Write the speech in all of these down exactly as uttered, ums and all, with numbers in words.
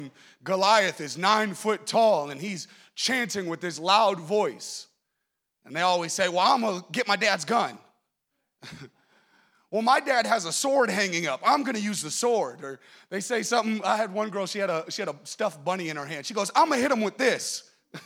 Goliath is nine foot tall and he's chanting with this loud voice. And they always say, well, I'm going to get my dad's gun. Well, my dad has a sword hanging up. I'm going to use the sword. Or they say something. I had one girl, she had a, she had a stuffed bunny in her hand. She goes, I'm going to hit him with this.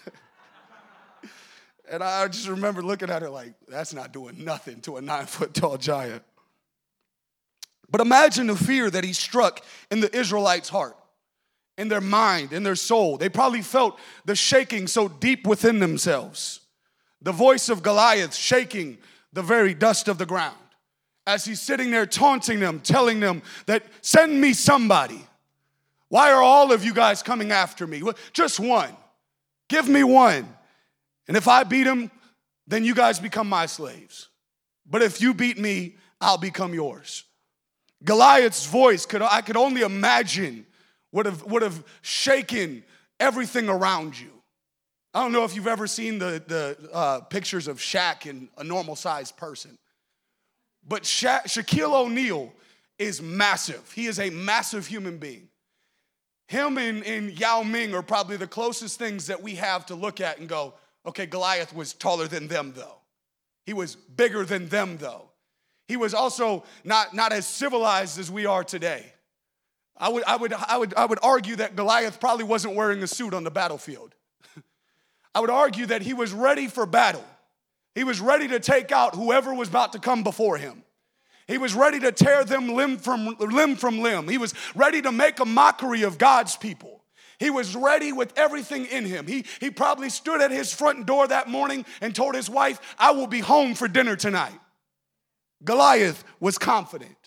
And I just remember looking at her like, that's not doing nothing to a nine foot tall giant. But imagine the fear that he struck in the Israelites' heart, in their mind, in their soul. They probably felt the shaking so deep within themselves. The voice of Goliath shaking the very dust of the ground as he's sitting there taunting them, telling them that send me somebody. Why are all of you guys coming after me? Just one. Give me one. And if I beat him, then you guys become my slaves. But if you beat me, I'll become yours. Goliath's voice, could I could only imagine, would have, would have shaken everything around you. I don't know if you've ever seen the, the uh, pictures of Shaq and a normal-sized person. But Sha- Shaquille O'Neal is massive. He is a massive human being. Him and, and Yao Ming are probably the closest things that we have to look at and go, okay, Goliath was taller than them, though. He was bigger than them, though. He was also not, not as civilized as we are today. I would, I would, I would, I would argue that Goliath probably wasn't wearing a suit on the battlefield. I would argue that he was ready for battle. He was ready to take out whoever was about to come before him. He was ready to tear them limb from limb from limb. He was ready to make a mockery of God's people. He was ready with everything in him. He, he probably stood at his front door that morning and told his wife, I will be home for dinner tonight. Goliath was confident.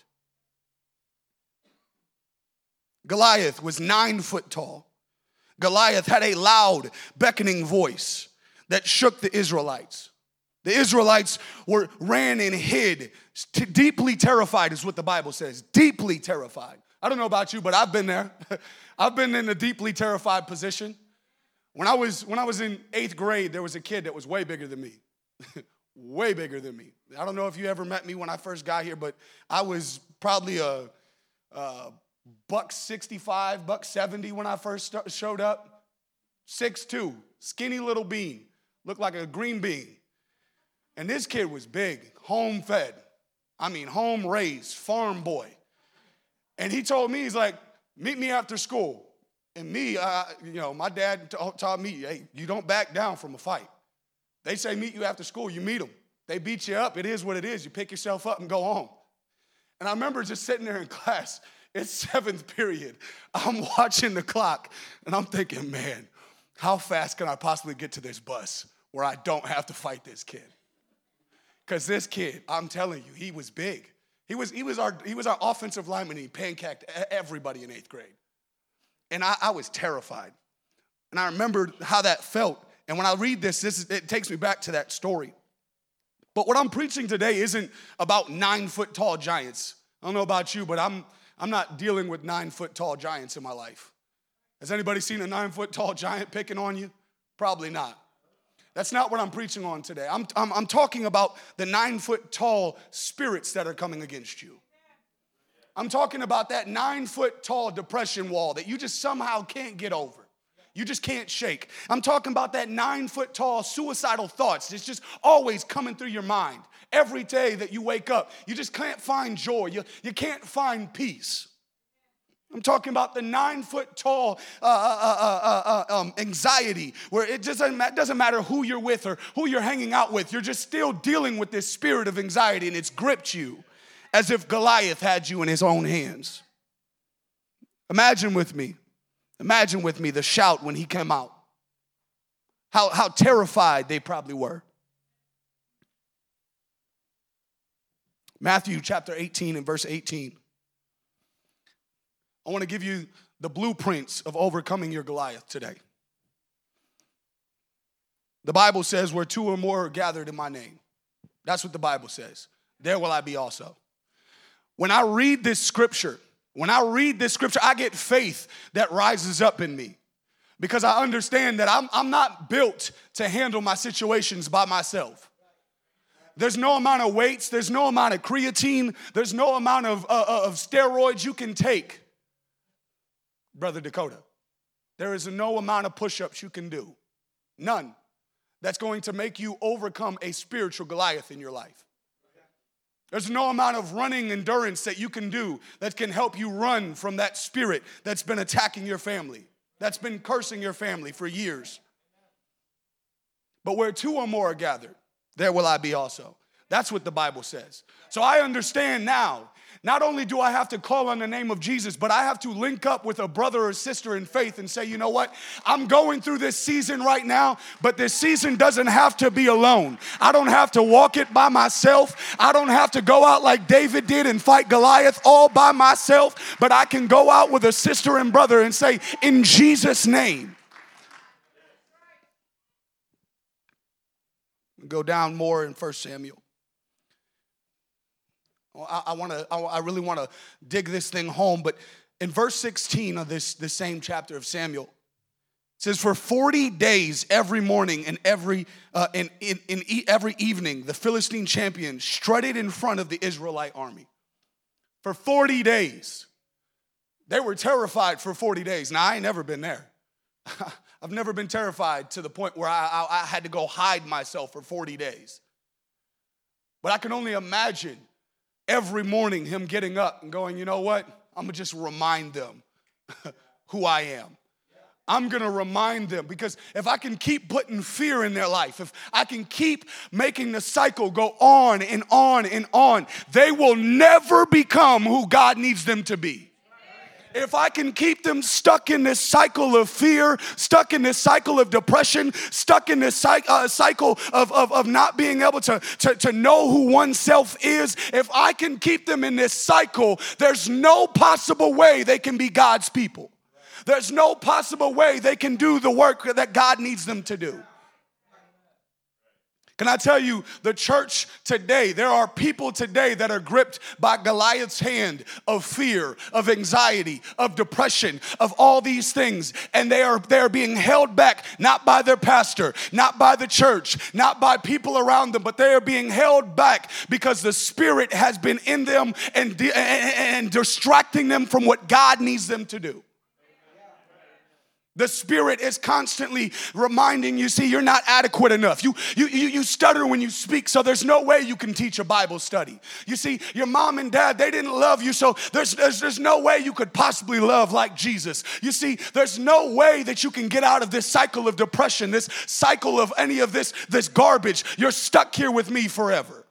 Goliath was nine foot tall. Goliath had a loud, beckoning voice that shook the Israelites. The Israelites were ran and hid, t- deeply terrified is what the Bible says, deeply terrified. I don't know about you, but I've been there. I've been in a deeply terrified position. When I was when I was in eighth grade, there was a kid that was way bigger than me. Way bigger than me. I don't know if you ever met me when I first got here, but I was probably a, a buck sixty-five, buck seventy when I first st- showed up. six two, skinny little bean, looked like a green bean. And this kid was big, home fed. I mean, home raised, farm boy. And he told me, he's like, meet me after school. And me, uh, you know, my dad t- taught me, hey, you don't back down from a fight. They say meet you after school, you meet them. They beat you up, it is what it is. You pick yourself up and go home. And I remember just sitting there in class, it's seventh period. I'm watching the clock, and I'm thinking, man, how fast can I possibly get to this bus where I don't have to fight this kid? Because this kid, I'm telling you, he was big. He was, he was our, he was our offensive lineman. He pancaked everybody in eighth grade. And I, I was terrified. And I remembered how that felt. And when I read this, this is, it takes me back to that story. But what I'm preaching today isn't about nine-foot-tall giants. I don't know about you, but I'm, I'm not dealing with nine-foot-tall giants in my life. Has anybody seen a nine-foot-tall giant picking on you? Probably not. That's not what I'm preaching on today. I'm, I'm, I'm talking about the nine-foot-tall spirits that are coming against you. I'm talking about that nine-foot-tall depression wall that you just somehow can't get over. You just can't shake. I'm talking about that nine-foot-tall suicidal thoughts that's just always coming through your mind. Every day that you wake up, you just can't find joy. You, you can't find peace. I'm talking about the nine-foot-tall uh, uh, uh, uh, um, anxiety where it just doesn't, doesn't matter who you're with or who you're hanging out with. You're just still dealing with this spirit of anxiety, and it's gripped you as if Goliath had you in his own hands. Imagine with me. Imagine with me the shout when he came out. How, how terrified they probably were. Matthew chapter eighteen and verse eighteen. I want to give you the blueprints of overcoming your Goliath today. The Bible says where two or more are gathered in my name. That's what the Bible says. There will I be also. When I read this scripture, when I read this scripture, I get faith that rises up in me because I understand that I'm, I'm not built to handle my situations by myself. There's no amount of weights, there's no amount of creatine, there's no amount of, uh, of steroids you can take, Brother Dakota. There is no amount of push-ups you can do, none, that's going to make you overcome a spiritual Goliath in your life. There's no amount of running endurance that you can do that can help you run from that spirit that's been attacking your family, that's been cursing your family for years. But where two or more are gathered, there will I be also. That's what the Bible says. So I understand now, not only do I have to call on the name of Jesus, but I have to link up with a brother or sister in faith and say, you know what? I'm going through this season right now, but this season doesn't have to be alone. I don't have to walk it by myself. I don't have to go out like David did and fight Goliath all by myself, but I can go out with a sister and brother and say, in Jesus' name. Go down more in First Samuel. I, I want to. I, I really want to dig this thing home. But in verse sixteen of this, this same chapter of Samuel, it says, "For forty days, every morning and every uh, in, in, in e- every evening, the Philistine champion strutted in front of the Israelite army." For forty days, they were terrified for forty days. Now I ain't never been there. I've never been terrified to the point where I, I, I had to go hide myself for forty days. But I can only imagine every morning him getting up and going, you know what? I'm going to just remind them who I am. I'm going to remind them, because if I can keep putting fear in their life, if I can keep making the cycle go on and on and on, they will never become who God needs them to be. If I can keep them stuck in this cycle of fear, stuck in this cycle of depression, stuck in this uh, cycle of, of, of not being able to, to, to know who oneself is, if I can keep them in this cycle, there's no possible way they can be God's people. There's no possible way they can do the work that God needs them to do. Can I tell you, the church today, there are people today that are gripped by Goliath's hand of fear, of anxiety, of depression, of all these things. And they are, they are being held back, not by their pastor, not by the church, not by people around them, but they are being held back because the Spirit has been in them and, and, and distracting them from what God needs them to do. The Spirit is constantly reminding you, see, you're not adequate enough. You, you, you, you stutter when you speak, so there's no way you can teach a Bible study. You see, your mom and dad, they didn't love you, so there's, there's, there's no way you could possibly love like Jesus. You see, there's no way that you can get out of this cycle of depression, this cycle of any of this, this garbage. You're stuck here with me forever.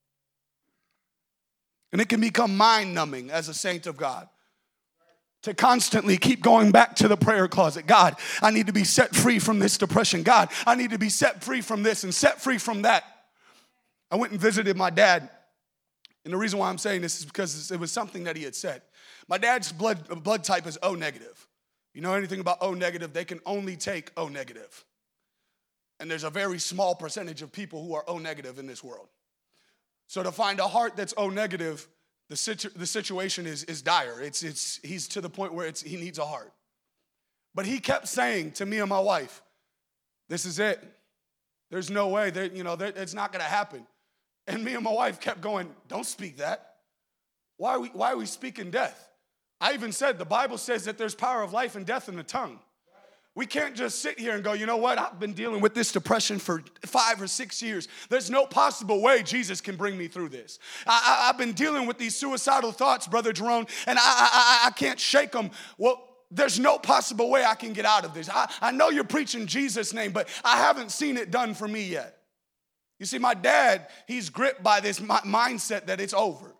And it can become mind-numbing as a saint of God to constantly keep going back to the prayer closet. God, I need to be set free from this depression. God, I need to be set free from this and set free from that. I went and visited my dad. And the reason why I'm saying this is because it was something that he had said. My dad's blood, blood type is O negative. You know anything about O negative? They can only take O negative. And there's a very small percentage of people who are O negative in this world. So to find a heart that's O negative, The, situ- the situation is, is dire. It's, it's, he's to the point where it's, he needs a heart. But he kept saying to me and my wife, this is it. There's no way. There, you know, there, it's not going to happen. And me and my wife kept going, don't speak that. Why are, we, why are we speaking death? I even said the Bible says that there's power of life and death in the tongue. We can't just sit here and go, you know what? I've been dealing with this depression for five or six years. There's no possible way Jesus can bring me through this. I, I, I've been dealing with these suicidal thoughts, Brother Jerome, and I, I, I can't shake them. Well, there's no possible way I can get out of this. I, I know you're preaching Jesus' name, but I haven't seen it done for me yet. You see, my dad, he's gripped by this mindset that it's over.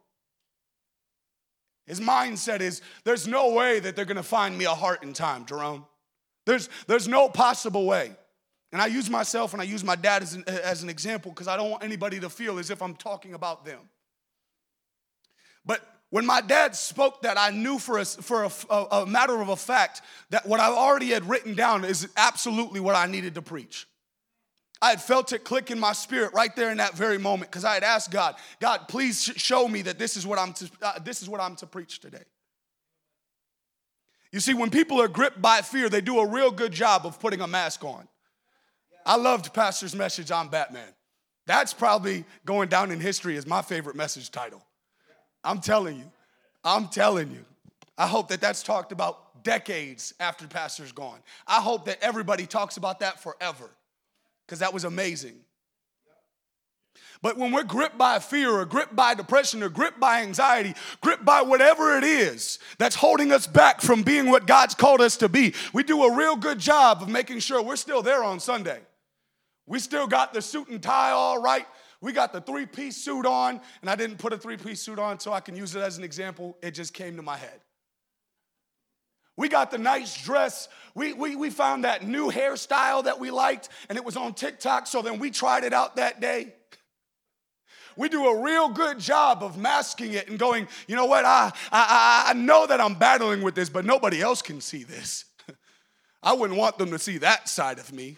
His mindset is, there's no way that they're going to find me a heart in time, Jerome. There's, there's no possible way. And I use myself and I use my dad as an, as an example because I don't want anybody to feel as if I'm talking about them. But when my dad spoke that, I knew for a, for a, a, a matter of a fact that what I already had written down is absolutely what I needed to preach. I had felt it click in my spirit right there in that very moment because I had asked God, God, please show me that this is what I'm to, uh, this is what I'm to preach today. You see, when people are gripped by fear, they do a real good job of putting a mask on. I loved Pastor's message on Batman. That's probably going down in history as my favorite message title. I'm telling you. I'm telling you. I hope that that's talked about decades after Pastor's gone. I hope that everybody talks about that forever, because that was amazing. But when we're gripped by fear or gripped by depression or gripped by anxiety, gripped by whatever it is that's holding us back from being what God's called us to be, we do a real good job of making sure we're still there on Sunday. We still got the suit and tie all right. We got the three-piece suit on, and I didn't put a three-piece suit on so I can use it as an example. It just came to my head. We got the nice dress. We, we, we found that new hairstyle that we liked, and it was on TikTok, so then we tried it out that day. We do a real good job of masking it and going, you know what, I, I, I know that I'm battling with this, but nobody else can see this. I wouldn't want them to see that side of me.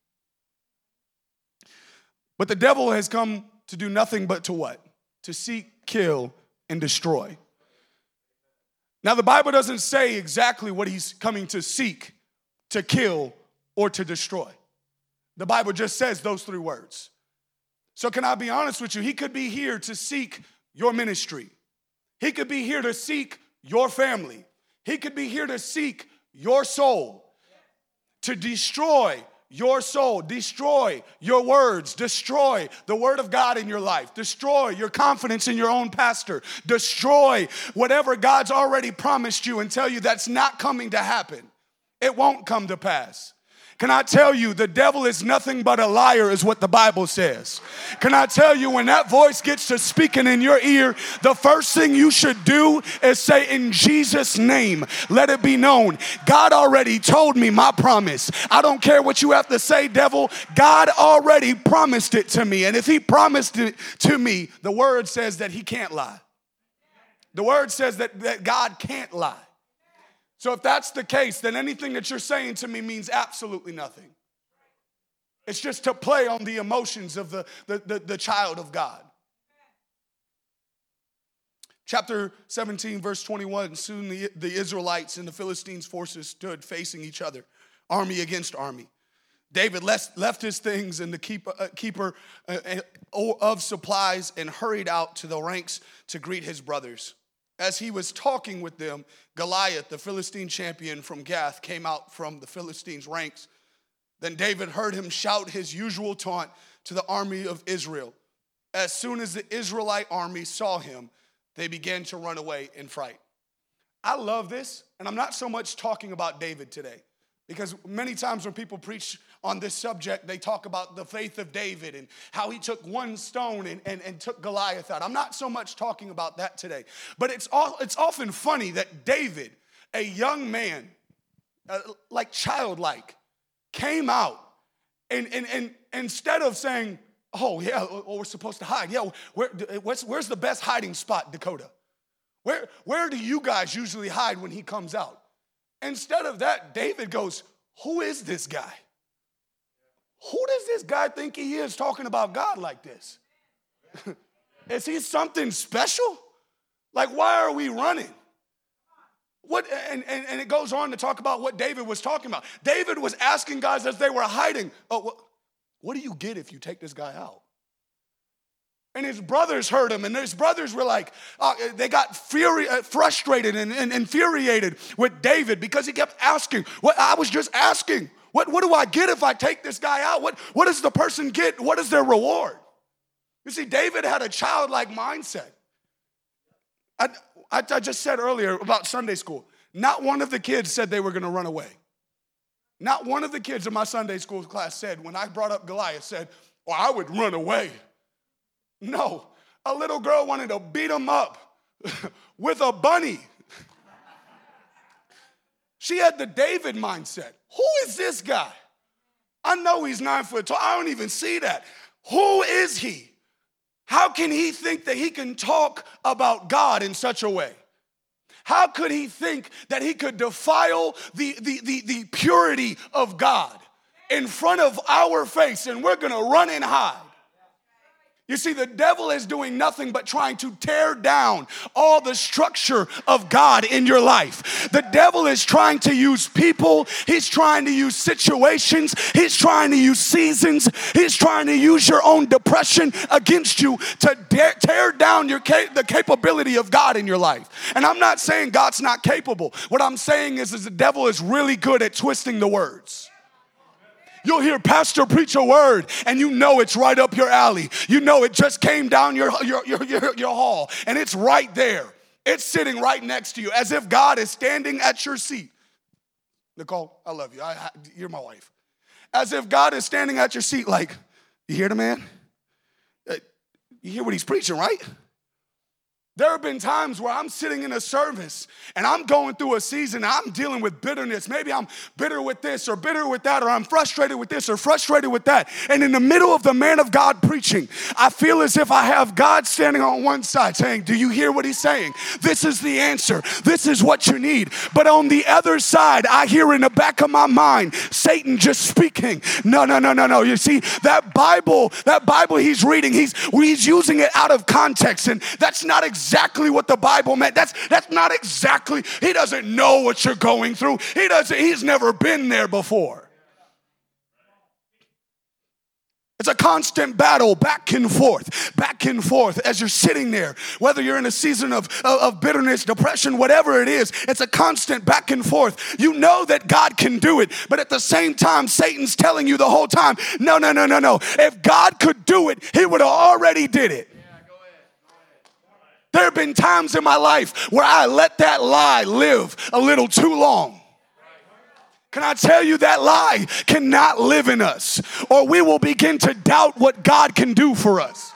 But the devil has come to do nothing but to what? To seek, kill, and destroy. Now, the Bible doesn't say exactly what he's coming to seek, to kill, or to destroy. The Bible just says those three words. So can I be honest with you? He could be here to seek your ministry. He could be here to seek your family. He could be here to seek your soul, to destroy your soul, destroy your words, destroy the word of God in your life, destroy your confidence in your own pastor, destroy whatever God's already promised you and tell you that's not coming to happen. It won't come to pass. Can I tell you, the devil is nothing but a liar is what the Bible says. Can I tell you, when that voice gets to speaking in your ear, the first thing you should do is say, in Jesus' name, let it be known. God already told me my promise. I don't care what you have to say, devil. God already promised it to me. And if he promised it to me, the word says that he can't lie. The word says that, that God can't lie. So if that's the case, then anything that you're saying to me means absolutely nothing. It's just to play on the emotions of the, the, the, the child of God. Chapter seventeen, verse twenty-one, soon the, the Israelites and the Philistines' forces stood facing each other, army against army. David left, left his things and the keeper, uh, keeper uh, of supplies and hurried out to the ranks to greet his brothers. As he was talking with them, Goliath, the Philistine champion from Gath, came out from the Philistines' ranks. Then David heard him shout his usual taunt to the army of Israel. As soon as the Israelite army saw him, they began to run away in fright. I love this, and I'm not so much talking about David today, because many times when people preach on this subject, they talk about the faith of David and how he took one stone and, and, and took Goliath out. I'm not so much talking about that today. But it's all, it's often funny that David, a young man, uh, like childlike, came out and, and, and instead of saying, oh, yeah, well, we're supposed to hide. Yeah, where, where's, where's the best hiding spot, Dakota? Where, where do you guys usually hide when he comes out? Instead of that, David goes, who is this guy? Who does this guy think he is talking about God like this? Is he something special? Like, why are we running? What, and, and, and it goes on to talk about what David was talking about. David was asking guys as they were hiding, oh, what, what do you get if you take this guy out? And his brothers heard him, and his brothers were like, uh, they got fury, uh, frustrated and, and infuriated with David because he kept asking. What I was just asking, what, what do I get if I take this guy out? What, what does the person get? What is their reward? You see, David had a childlike mindset. I, I, I just said earlier about Sunday school, not one of the kids said they were going to run away. Not one of the kids in my Sunday school class said, when I brought up Goliath, said, well, I would run away. No, a little girl wanted to beat him up with a bunny. She had the David mindset. Who is this guy? I know he's nine foot tall. I don't even see that. Who is he? How can he think that he can talk about God in such a way? How could he think that he could defile the, the, the, the purity of God in front of our face and we're going to run and hide? You see, the devil is doing nothing but trying to tear down all the structure of God in your life. The devil is trying to use people. He's trying to use situations. He's trying to use seasons. He's trying to use your own depression against you to dare, tear down your the capability of God in your life. And I'm not saying God's not capable. What I'm saying is, is the devil is really good at twisting the words. You'll hear pastor preach a word and you know it's right up your alley. You know it just came down your, your, your, your, your hall and it's right there. It's sitting right next to you as if God is standing at your seat. Nicole, I love you. I, I, you're my wife. As if God is standing at your seat like, you hear the man? You hear what he's preaching, right? There have been times where I'm sitting in a service and I'm going through a season, I'm dealing with bitterness. Maybe I'm bitter with this or bitter with that, or I'm frustrated with this or frustrated with that. And in the middle of the man of God preaching, I feel as if I have God standing on one side saying, do you hear what he's saying? This is the answer. This is what you need. But on the other side, I hear in the back of my mind, Satan just speaking. No, no, no, no, no. You see, that Bible, that Bible he's reading, he's, he's using it out of context. And that's not exactly exactly what the Bible meant. That's that's not exactly. He doesn't know what you're going through. He doesn't. He's never been there before. It's a constant battle back and forth, back and forth as you're sitting there. Whether you're in a season of, of, of bitterness, depression, whatever it is, it's a constant back and forth. You know that God can do it, but at the same time, Satan's telling you the whole time, no, no, no, no, no. If God could do it, he would have already did it. There have been times in my life where I let that lie live a little too long. Can I tell you that lie cannot live in us, or we will begin to doubt what God can do for us.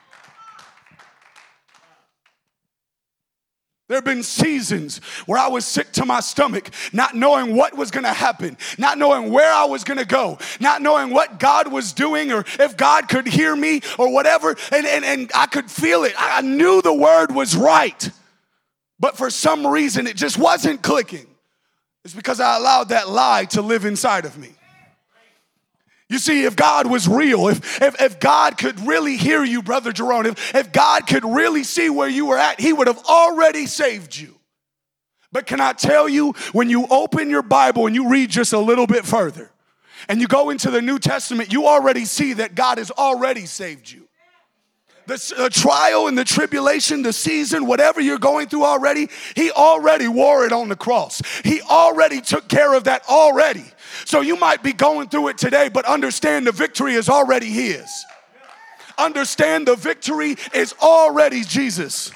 There have been seasons where I was sick to my stomach, not knowing what was going to happen, not knowing where I was going to go, not knowing what God was doing or if God could hear me or whatever. And, and, and I could feel it. I knew the word was right, but for some reason it just wasn't clicking. It's because I allowed that lie to live inside of me. You see, if God was real, if, if, if God could really hear you, Brother Jerome, if, if God could really see where you were at, he would have already saved you. But can I tell you, when you open your Bible and you read just a little bit further, and you go into the New Testament, you already see that God has already saved you. The, the trial and the tribulation, the season, whatever you're going through already, he already wore it on the cross. He already took care of that already. So you might be going through it today, but understand the victory is already his. Understand the victory is already Jesus.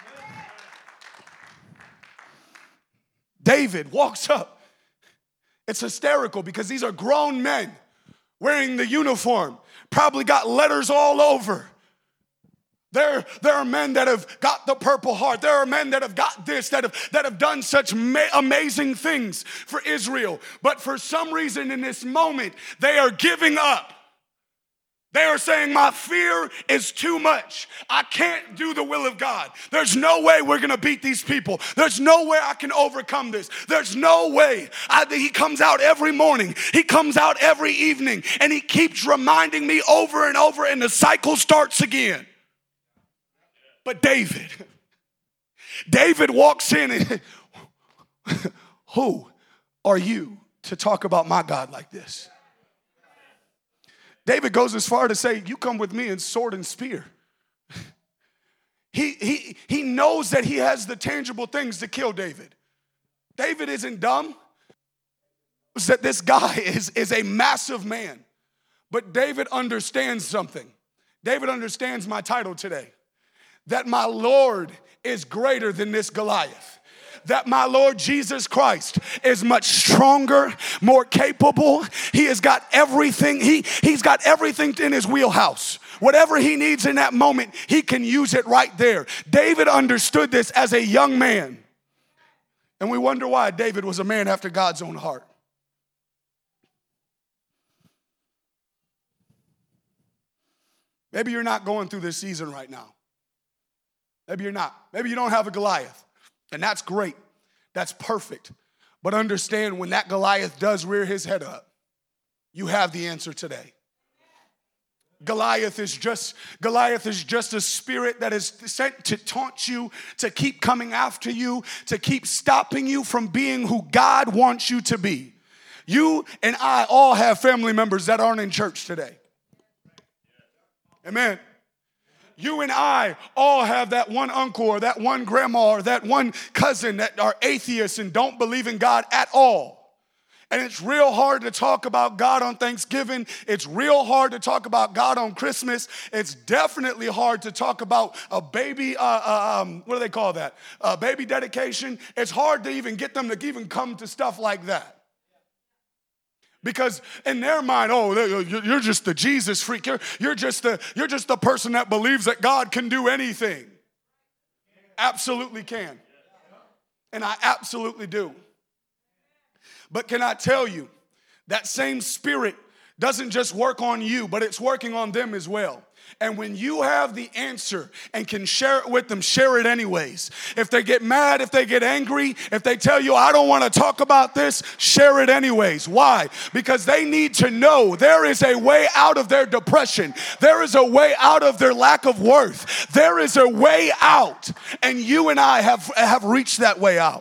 David walks up. It's hysterical because these are grown men wearing the uniform, probably got letters all over. There, there are men that have got the Purple Heart. There are men that have got this, that have, that have done such ma- amazing things for Israel. But for some reason in this moment, they are giving up. They are saying, my fear is too much. I can't do the will of God. There's no way we're going to beat these people. There's no way I can overcome this. There's no way. I, he comes out every morning. He comes out every evening. And he keeps reminding me over and over, and the cycle starts again. But David, David walks in and, who are you to talk about my God like this? David goes as far to say, you come with me in sword and spear. He, he, he knows that he has the tangible things to kill David. David isn't dumb. That this guy is, is a massive man. But David understands something. David understands my title today. That my Lord is greater than this Goliath. That my Lord Jesus Christ is much stronger, more capable. He has got everything. He, he's got everything in his wheelhouse. Whatever he needs in that moment, he can use it right there. David understood this as a young man. And we wonder why David was a man after God's own heart. Maybe you're not going through this season right now. Maybe you're not. Maybe you don't have a Goliath. And that's great. That's perfect. But understand, when that Goliath does rear his head up, you have the answer today. Goliath is just Goliath is just a spirit that is sent to taunt you, to keep coming after you, to keep stopping you from being who God wants you to be. You and I all have family members that aren't in church today. Amen. You and I all have that one uncle or that one grandma or that one cousin that are atheists and don't believe in God at all. And it's real hard to talk about God on Thanksgiving. It's real hard to talk about God on Christmas. It's definitely hard to talk about a baby, uh, uh, um, what do they call that? A baby dedication. It's hard to even get them to even come to stuff like that. Because in their mind, oh, you're just the Jesus freak. You're, you're, just the, you're just the person that believes that God can do anything. Absolutely can. And I absolutely do. But can I tell you, that same spirit doesn't just work on you, but it's working on them as well. And when you have the answer and can share it with them, share it anyways. If they get mad, if they get angry, if they tell you, I don't want to talk about this, share it anyways. Why? Because they need to know there is a way out of their depression. There is a way out of their lack of worth. There is a way out. And you and I have, have reached that way out.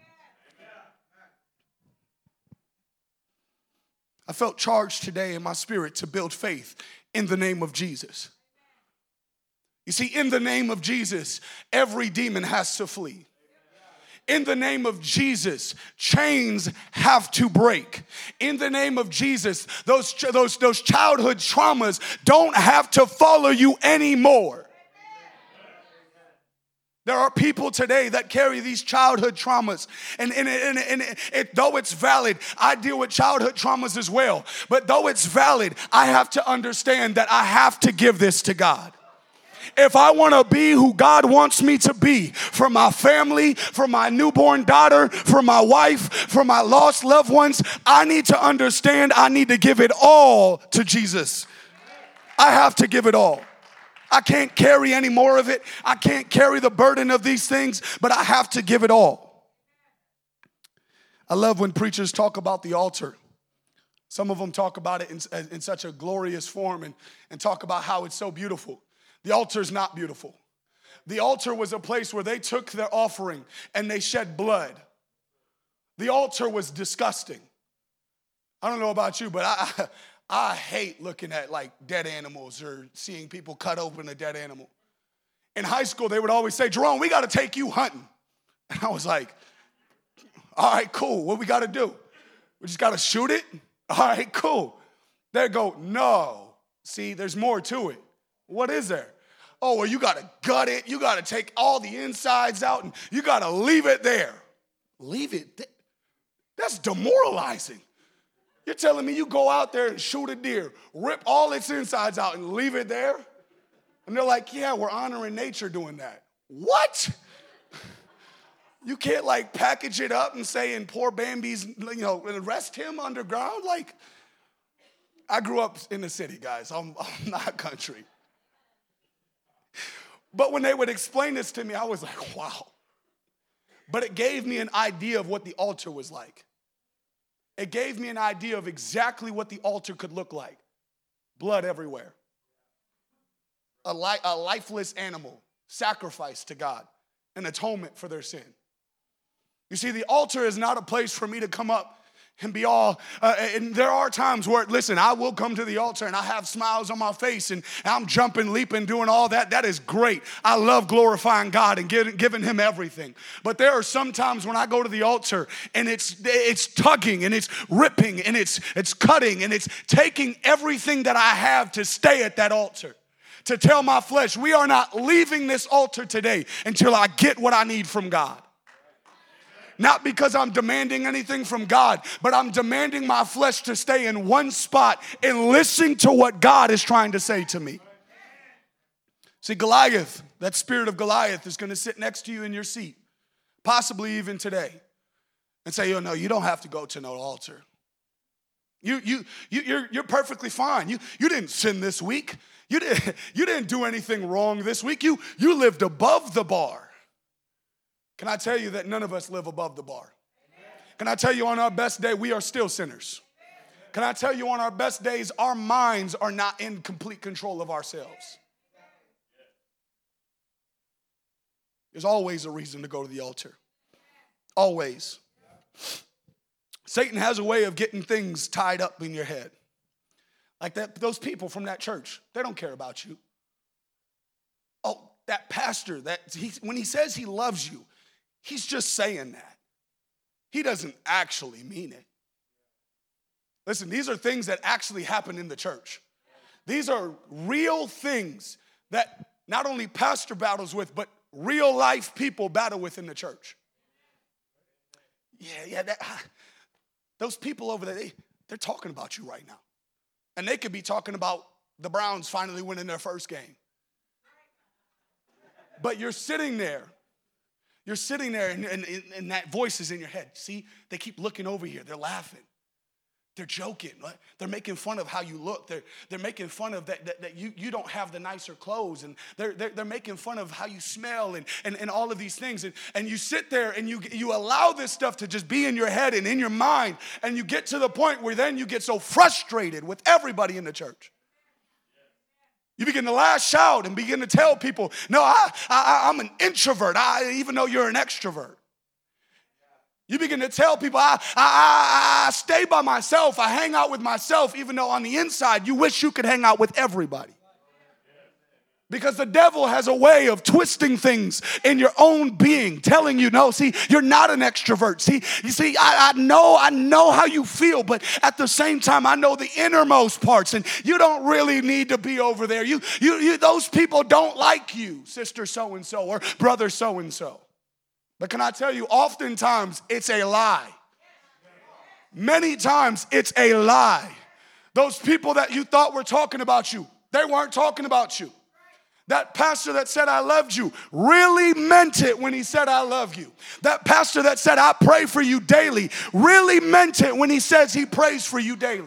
I felt charged today in my spirit to build faith in the name of Jesus. You see, in the name of Jesus, every demon has to flee. In the name of Jesus, chains have to break. In the name of Jesus, those, those, those childhood traumas don't have to follow you anymore. There are people today that carry these childhood traumas, and, and, and, and it, it, though it's valid, I deal with childhood traumas as well, but though it's valid, I have to understand that I have to give this to God. If I want to be who God wants me to be for my family, for my newborn daughter, for my wife, for my lost loved ones, I need to understand I need to give it all to Jesus. I have to give it all. I can't carry any more of it. I can't carry the burden of these things, but I have to give it all. I love when preachers talk about the altar. Some of them talk about it in, in such a glorious form and, and talk about how it's so beautiful. The altar is not beautiful. The altar was a place where they took their offering and they shed blood. The altar was disgusting. I don't know about you, but I... I hate looking at like dead animals or seeing people cut open a dead animal. In high school, they would always say, Jerome, we got to take you hunting. And I was like, all right, cool. What we got to do? We just got to shoot it? All right, cool. They go, no. See, there's more to it. What is there? Oh, well, you got to gut it. You got to take all the insides out and you got to leave it there. Leave it there? That's demoralizing. You're telling me you go out there and shoot a deer, rip all its insides out and leave it there? And they're like, yeah, we're honoring nature doing that. What? You can't like package it up and say in poor Bambi's, you know, rest him underground? Like, I grew up in the city, guys. I'm, I'm not country. But when they would explain this to me, I was like, wow. But it gave me an idea of what the altar was like. It gave me an idea of exactly what the altar could look like. Blood everywhere. A, li- a lifeless animal sacrificed to God, an atonement for their sin. You see, the altar is not a place for me to come up and be all, uh, and there are times where, listen, I will come to the altar and I have smiles on my face and I'm jumping, leaping, doing all that. That is great. I love glorifying God and giving, giving him everything. But there are some times when I go to the altar and it's it's tugging and it's ripping and it's it's cutting and it's taking everything that I have to stay at that altar. To tell my flesh, we are not leaving this altar today until I get what I need from God. Not because I'm demanding anything from God, but I'm demanding my flesh to stay in one spot and listen to what God is trying to say to me. See, Goliath, that spirit of Goliath is going to sit next to you in your seat, possibly even today, and say, oh, no, you don't have to go to no altar. You, you, you, you're, you're perfectly fine. You, you didn't sin this week. You didn't, you didn't do anything wrong this week. You, you lived above the bar. Can I tell you that none of us live above the bar? Can I tell you on our best day, we are still sinners. Can I tell you, on our best days, our minds are not in complete control of ourselves. There's always a reason to go to the altar. Always. Satan has a way of getting things tied up in your head. Like that, those people from that church, they don't care about you. Oh, that pastor, that he, when he says he loves you, he's just saying that. He doesn't actually mean it. Listen, these are things that actually happen in the church. These are real things that not only pastor battles with, but real life people battle with in the church. Yeah, yeah, that, those people over there, they, they're talking about you right now. And they could be talking about the Browns finally winning their first game. But you're sitting there. You're sitting there, and, and, and that voice is in your head. See, they keep looking over here. They're laughing. They're joking. They're making fun of how you look. They're, they're making fun of that, that, that you, you don't have the nicer clothes. And they're, they're, they're making fun of how you smell and, and, and all of these things. And, and you sit there and you, you allow this stuff to just be in your head and in your mind. And you get to the point where then you get so frustrated with everybody in the church. You begin to lash out and begin to tell people, no, I, I, I'm an introvert, I, even though you're an extrovert. You begin to tell people, I, I, I, I stay by myself, I hang out with myself, even though on the inside you wish you could hang out with everybody. Because the devil has a way of twisting things in your own being, telling you, no, see, you're not an extrovert. See, you see, I, I know, I know how you feel, but at the same time, I know the innermost parts, and you don't really need to be over there. You, you, you those people don't like you, sister so-and-so or brother so-and-so. But can I tell you, oftentimes it's a lie. Many times it's a lie. Those people that you thought were talking about you, they weren't talking about you. That pastor that said, I loved you, really meant it when he said, I love you. That pastor that said, I pray for you daily, really meant it when he says he prays for you daily.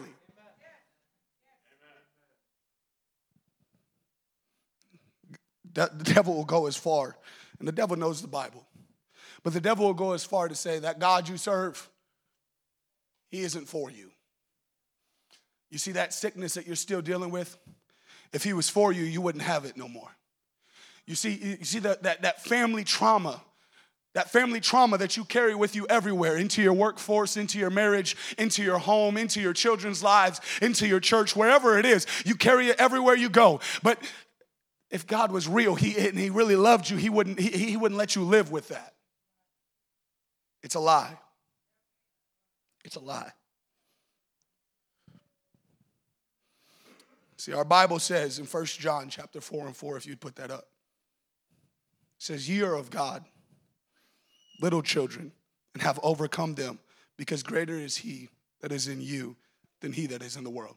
The devil will go as far, and the devil knows the Bible, but the devil will go as far to say that God you serve, he isn't for you. You see that sickness that you're still dealing with? If he was for you, you wouldn't have it no more. You see, you see that, that, that family trauma, that family trauma that you carry with you everywhere, into your workforce, into your marriage, into your home, into your children's lives, into your church, wherever it is. You carry it everywhere you go. But if God was real, he, and he really loved you, he wouldn't, he, he wouldn't let you live with that. It's a lie. It's a lie. See, our Bible says in First John chapter four and four, if you'd put that up, it says, ye are of God, little children, and have overcome them, because greater is he that is in you than he that is in the world.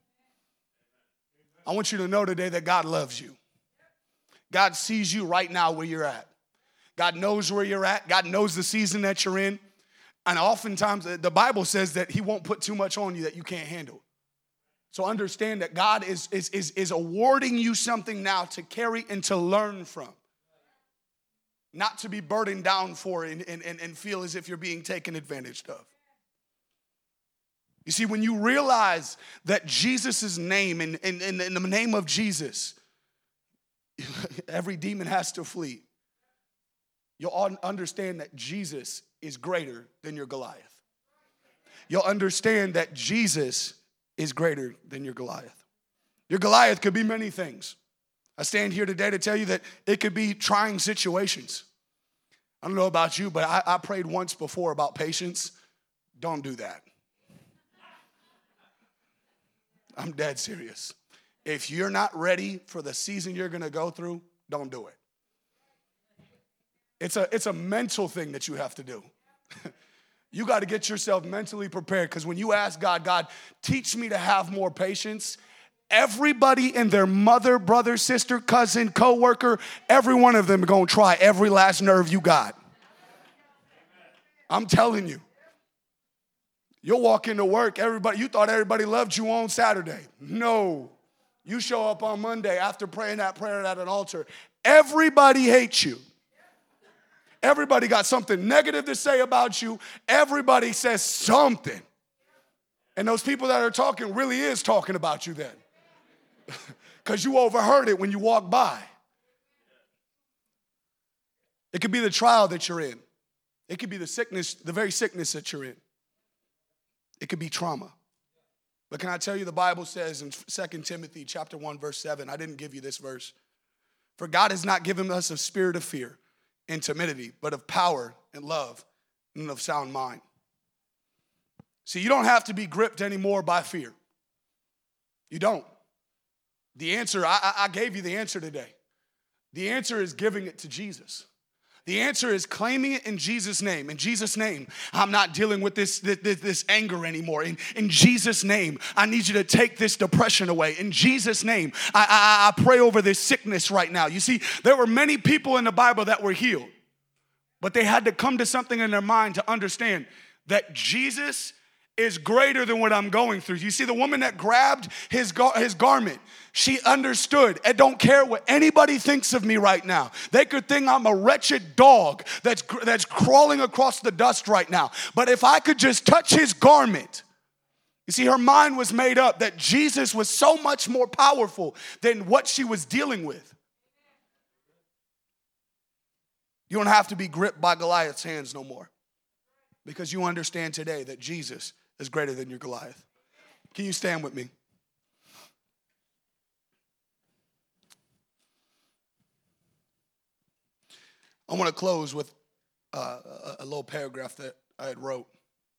I want you to know today that God loves you. God sees you right now where you're at. God knows where you're at. God knows the season that you're in. And oftentimes the Bible says that he won't put too much on you that you can't handle. So understand that God is, is, is, is awarding you something now to carry and to learn from. Not to be burdened down for and, and, and feel as if you're being taken advantage of. You see, when you realize that Jesus' name, and in, in, in the name of Jesus, every demon has to flee. You'll understand that Jesus is greater than your Goliath. You'll understand that Jesus is greater than your Goliath. Your Goliath could be many things. I stand here today to tell you that it could be trying situations. I don't know about you, but I, I prayed once before about patience. Don't do that. I'm dead serious. If you're not ready for the season you're going to go through, don't do it. It's a, it's a mental thing that you have to do. You got to get yourself mentally prepared, because when you ask God, God, teach me to have more patience, everybody and their mother, brother, sister, cousin, coworker, every one of them are going to try every last nerve you got. I'm telling you. You'll walk into work, everybody, you thought everybody loved you on Saturday. No. You show up on Monday after praying that prayer at an altar. Everybody hates you. Everybody got something negative to say about you. Everybody says something. And those people that are talking really is talking about you then. Because you overheard it when you walked by. It could be the trial that you're in. It could be the sickness, the very sickness that you're in. It could be trauma. But can I tell you, the Bible says in Second Timothy chapter one, verse seven, I didn't give you this verse. For God has not given us a spirit of fear and timidity, but of power and love and of sound mind. See, you don't have to be gripped anymore by fear. You don't. The answer, I, I gave you the answer today. The answer is giving it to Jesus. The answer is claiming it in Jesus' name. In Jesus' name, I'm not dealing with this, this, this anger anymore. In, in Jesus' name, I need you to take this depression away. In Jesus' name, I, I, I pray over this sickness right now. You see, there were many people in the Bible that were healed, but they had to come to something in their mind to understand that Jesus is greater than what I'm going through. You see, the woman that grabbed his, gar- his garment, she understood. I don't care what anybody thinks of me right now. They could think I'm a wretched dog that's, that's crawling across the dust right now. But if I could just touch his garment, you see, her mind was made up that Jesus was so much more powerful than what she was dealing with. You don't have to be gripped by Goliath's hands no more, because you understand today that Jesus is greater than your Goliath. Can you stand with me? I want to close with uh, a, a little paragraph that I had wrote.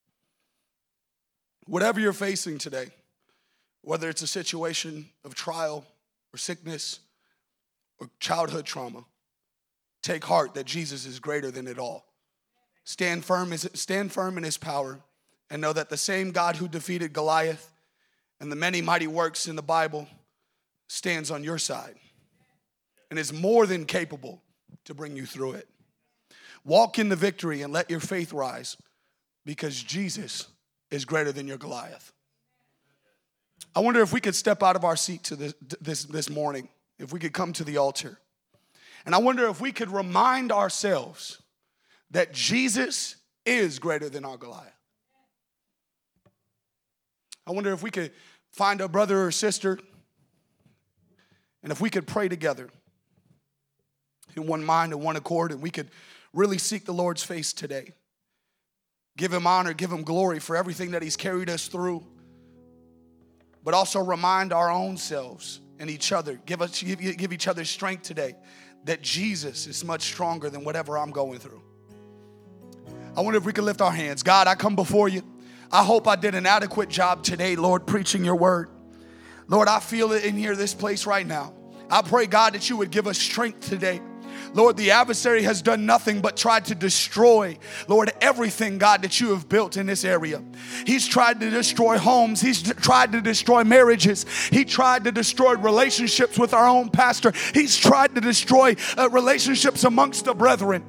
Whatever you're facing today, whether it's a situation of trial or sickness or childhood trauma, take heart that Jesus is greater than it all. Stand firm, stand firm in his power, and know that the same God who defeated Goliath and the many mighty works in the Bible stands on your side and is more than capable to bring you through it. Walk in the victory and let your faith rise, because Jesus is greater than your Goliath. I wonder if we could step out of our seat to this, this, this morning, if we could come to the altar. And I wonder if we could remind ourselves that Jesus is greater than our Goliath. I wonder if we could find a brother or sister, and if we could pray together in one mind and one accord, and we could really seek the Lord's face today. Give him honor, give him glory for everything that he's carried us through, but also remind our own selves and each other, give us give, give each other strength today that Jesus is much stronger than whatever I'm going through. I wonder if we could lift our hands. God, I come before you. I hope I did an adequate job today, Lord, preaching your word. Lord, I feel it in here, this place right now. I pray, God, that you would give us strength today. Lord, the adversary has done nothing but tried to destroy, Lord, everything, God, that you have built in this area. He's tried to destroy homes. He's tried to destroy marriages. He tried to destroy relationships with our own pastor. He's tried to destroy uh, relationships amongst the brethren,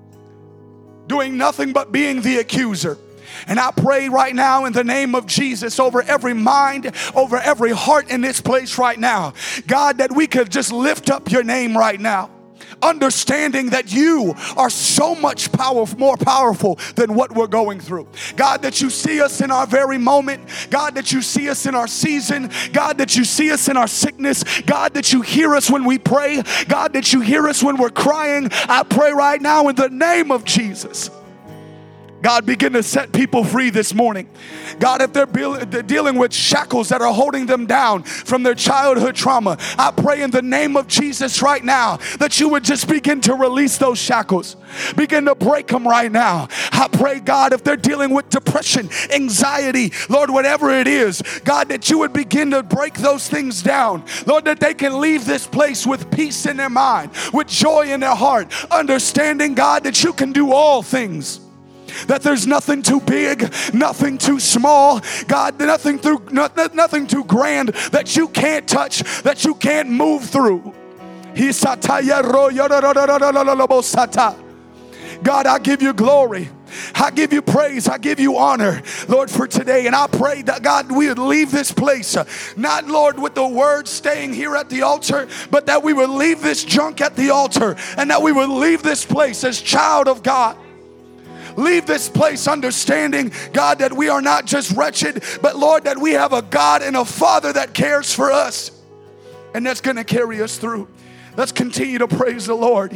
doing nothing but being the accuser. And I pray right now in the name of Jesus over every mind, over every heart in this place right now, God, that we could just lift up your name right now, understanding that you are so much power, more powerful than what we're going through. God, that you see us in our very moment. God, that you see us in our season. God, that you see us in our sickness. God, that you hear us when we pray. God, that you hear us when we're crying. I pray right now in the name of Jesus. God, begin to set people free this morning. God, if they're, be- they're dealing with shackles that are holding them down from their childhood trauma, I pray in the name of Jesus right now that you would just begin to release those shackles. Begin to break them right now. I pray, God, if they're dealing with depression, anxiety, Lord, whatever it is, God, that you would begin to break those things down. Lord, that they can leave this place with peace in their mind, with joy in their heart, understanding, God, that you can do all things. That there's nothing too big, nothing too small, God, nothing through, nothing too grand that you can't touch, that you can't move through. God, I give you glory. I give you praise. I give you honor, Lord, for today. And I pray that, God, we would leave this place, not, Lord, with the word staying here at the altar, but that we would leave this junk at the altar, and that we would leave this place as child of God. leave this place understanding, God, that we are not just wretched, but Lord, that we have a God and a Father that cares for us and that's going to carry us through. Let's continue to praise the Lord.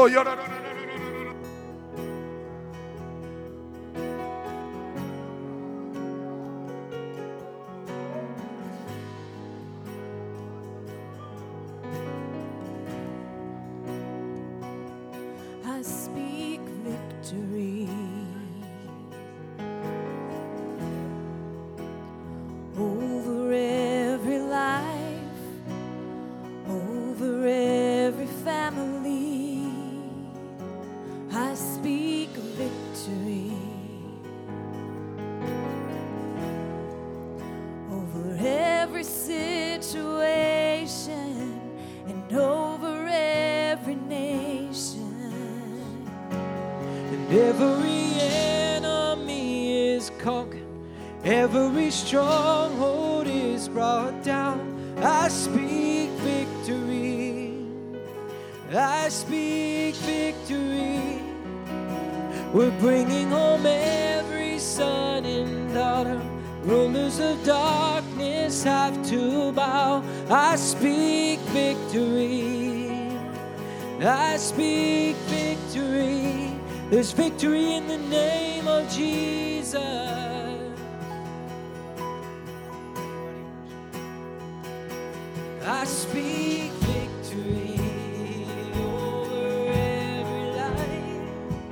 I speak victory over every life, over every family. I speak victory over every situation and over every nation. And every enemy is conquered, every stronghold is brought down. I speak victory, I speak victory. We're bringing home every son and daughter. Rulers of darkness have to bow. I speak victory, I speak victory. There's victory in the name of Jesus. I speak victory over every life,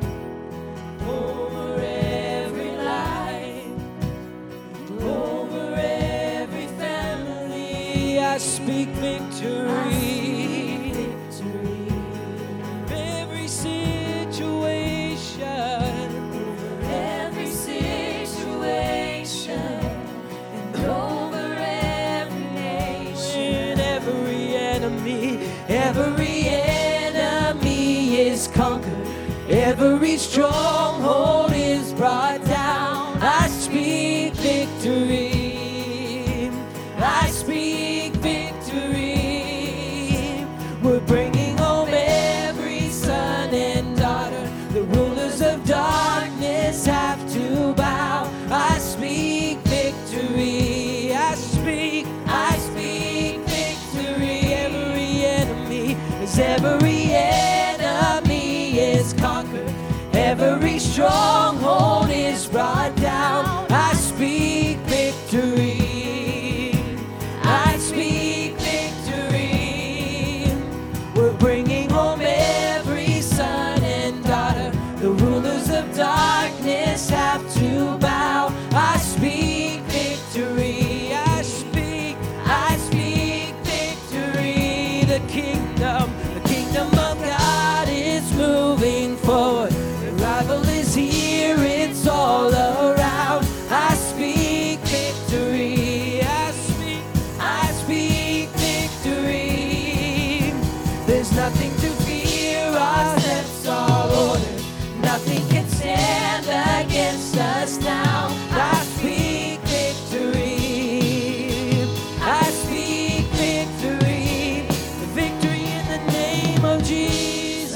over every life, over every family. I speak victory. I speak victory Every situation, every situation and over every nation. and every enemy, every enemy is conquered, every stronghold is brought down. I speak victory, I speak victory. We're bringing home every son and daughter. The rulers of darkness have to bow. I speak victory, I speak, I speak victory. Every enemy is every enemy is conquered, every stronghold is brought down. I speak victory, I speak victory. We're bringing home every son and daughter. The rulers of darkness have to bow. I speak victory, I speak, I speak victory. The kingdom, the kingdom of God is moving forward. Revival is here, it's all around. I speak victory, I speak, I speak victory. There's nothing to fear, our steps are ordered. Nothing can stand against us now. I speak victory, I speak victory. Victory in the name of Jesus.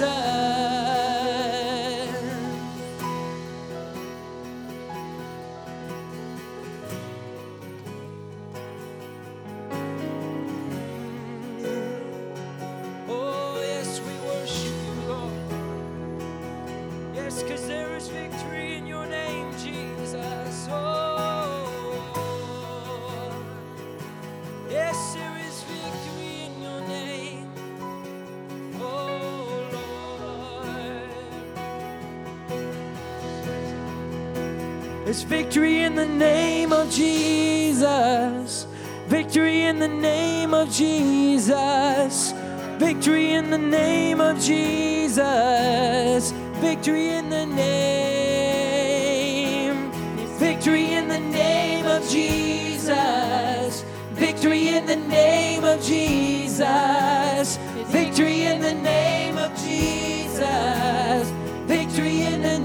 Oh, yes, we worship you, Lord. Yes, because there is victory in your name, Jesus. Oh, yes, there is victory in your name. Oh, Lord. There's victory in the name of Jesus. Victory in the name of Jesus. Victory in the name of Jesus. Victory in the name. Victory in the name of Jesus. Victory in the name of Jesus. Victory in the name of Jesus. Victory in the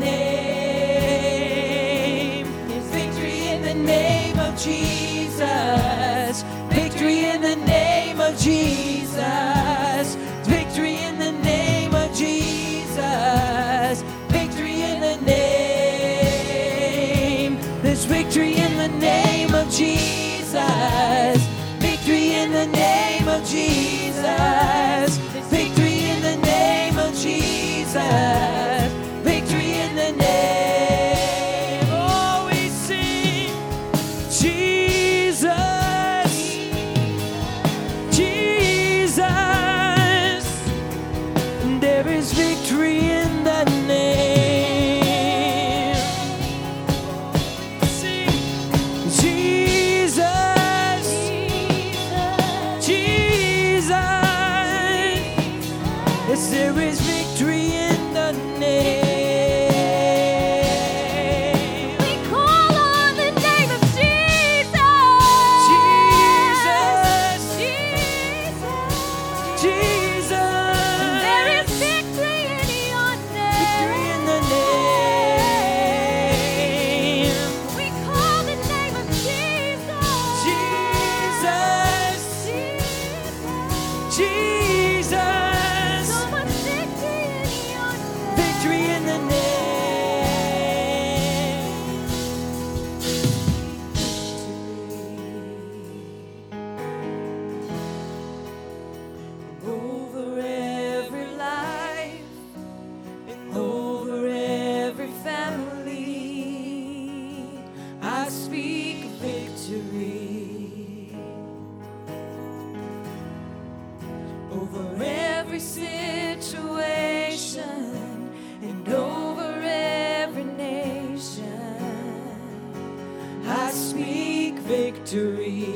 name. Victory in the name of Jesus. Victory in the name of Jesus. Victory in the name of Jesus. Victory in the name. Jesus. Victory in the name of Jesus. Victory in the name of Jesus. Victory in the name. Oh, we sing Jesus. Jesus. There is victory in the name. Sing Jesus. Jesus. Yes, there is victory in the name. We call on the name of Jesus. Jesus. Jesus. Jesus. There is victory in your Victory name. in the name. We call the name of Jesus. Jesus. Jesus. Jesus. So much victory in your name. Victory in the name. Over every life and over every family, I speak victory. Over every situation and over every nation, I speak victory.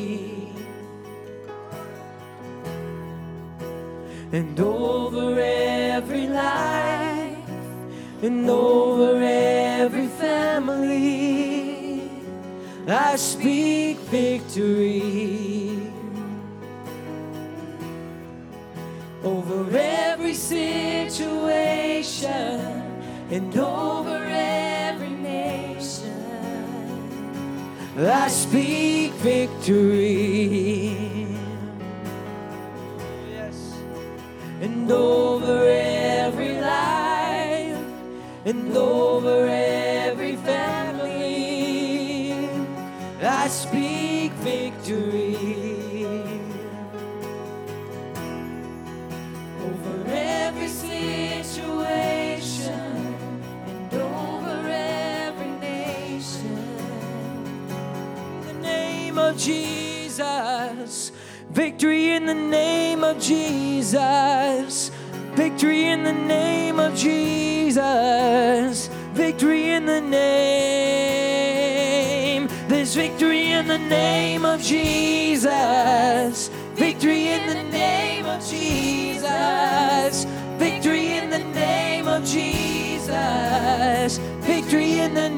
And over every life and over every family, I speak victory. Over every situation and over every nation, I speak victory. Yes. And over every life and over every family, I speak victory. Over every situation and over every nation. in the name of Jesus. Victory in the name of Jesus. Victory in the name of Jesus. Victory in the name. There's victory in the name of Jesus. Victory in the name of Jesus. Victory in the name of Jesus. Victory in the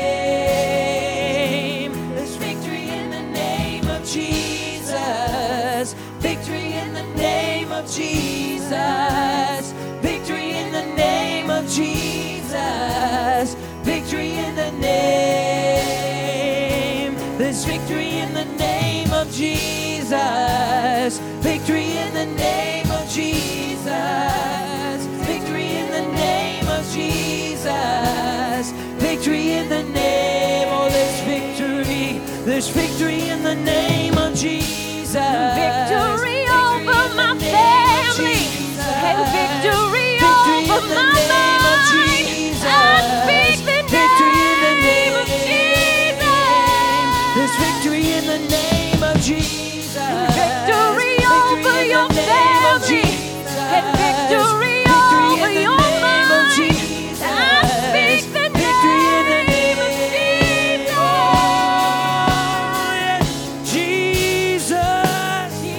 name. There's victory in the name of Jesus. Victory in the name of Jesus. Victory in the name of Jesus. Victory in the name. There's victory in the name of Jesus. Victory in the name of Jesus. Victory in the name of Jesus. Victory in the name. Oh, there's victory. There's victory in the name of Jesus. Victory over my family and victory over my mind. I speak the name of Jesus. There's victory in the name of Jesus. Victory over your family and victory over your mind. I speak the name of Jesus. Jesus.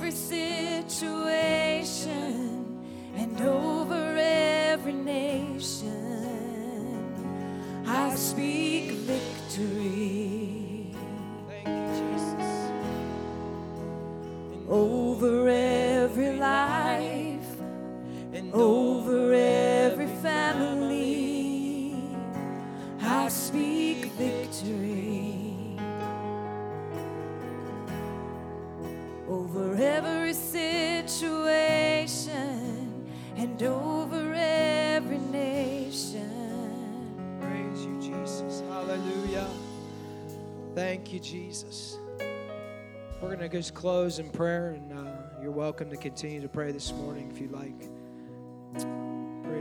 every situation and over every nation, I speak victory. Thank you, Jesus. Over every life and over every family, I speak victory. Over every situation and over every nation. Praise you, Jesus. Hallelujah. Thank you, Jesus. We're going to just close in prayer, and uh, you're welcome to continue to pray this morning if you'd like.